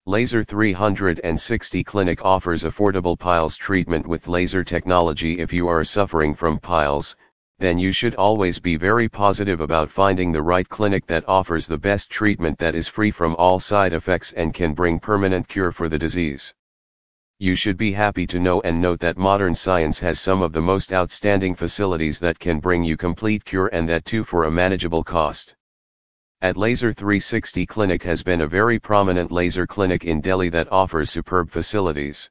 Laser 360 Clinic offers affordable piles treatment with laser technology. If you are suffering from piles, then you should always be very positive about finding the right clinic that offers the best treatment that is free from all side effects and can bring permanent cure for the disease. You should be happy to know and note that modern science has some of the most outstanding facilities that can bring you complete cure, and that too for a manageable cost. At Laser 360 Clinic has been a very prominent laser clinic in Delhi that offers superb facilities.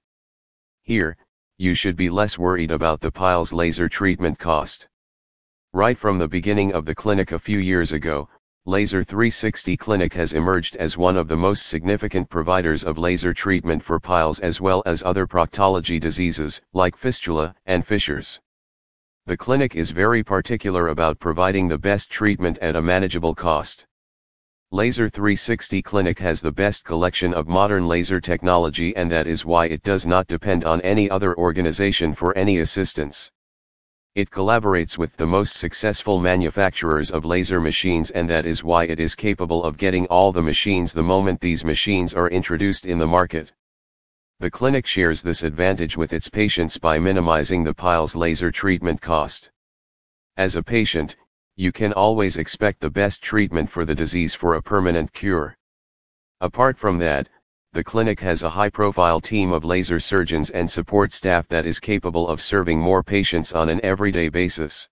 Here, you should be less worried about the piles laser treatment cost. Right from the beginning of the clinic a few years ago, Laser 360 Clinic has emerged as one of the most significant providers of laser treatment for piles as well as other proctology diseases like fistula and fissures. The clinic is very particular about providing the best treatment at a manageable cost. Laser 360 Clinic has the best collection of modern laser technology, and that is why it does not depend on any other organization for any assistance. It collaborates with the most successful manufacturers of laser machines, and that is why it is capable of getting all the machines the moment these machines are introduced in the market. The clinic shares this advantage with its patients by minimizing the piles laser treatment cost. As a patient, you can always expect the best treatment for the disease for a permanent cure. Apart from that, the clinic has a high-profile team of laser surgeons and support staff that is capable of serving more patients on an everyday basis.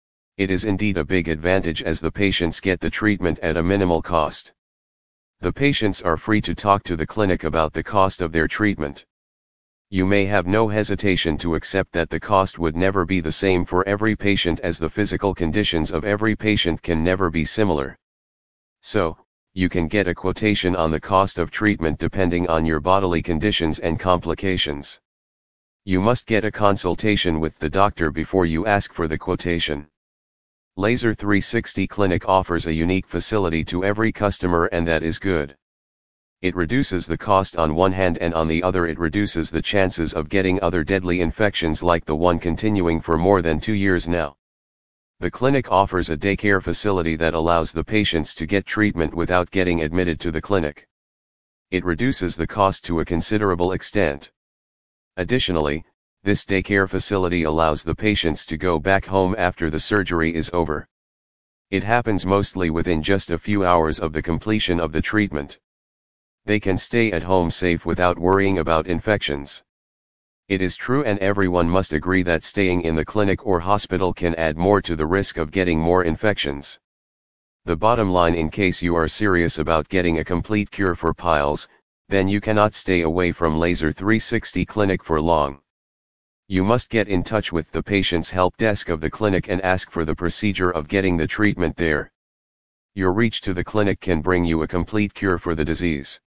It is indeed a big advantage as the patients get the treatment at a minimal cost. The patients are free to talk to the clinic about the cost of their treatment. You may have no hesitation to accept that the cost would never be the same for every patient, as the physical conditions of every patient can never be similar. So, you can get a quotation on the cost of treatment depending on your bodily conditions and complications. You must get a consultation with the doctor before you ask for the quotation. Laser 360 Clinic offers a unique facility to every customer, and that is good. It reduces the cost on one hand, and on the other it reduces the chances of getting other deadly infections like the one continuing for more than 2 years now. The clinic offers a daycare facility that allows the patients to get treatment without getting admitted to the clinic. It reduces the cost to a considerable extent. Additionally, this daycare facility allows the patients to go back home after the surgery is over. It happens mostly within just a few hours of the completion of the treatment. They can stay at home safe without worrying about infections. It is true, and everyone must agree, that staying in the clinic or hospital can add more to the risk of getting more infections. The bottom line, in case you are serious about getting a complete cure for piles, then you cannot stay away from Laser 360 Clinic for long. You must get in touch with the patient's help desk of the clinic and ask for the procedure of getting the treatment there. Your reach to the clinic can bring you a complete cure for the disease.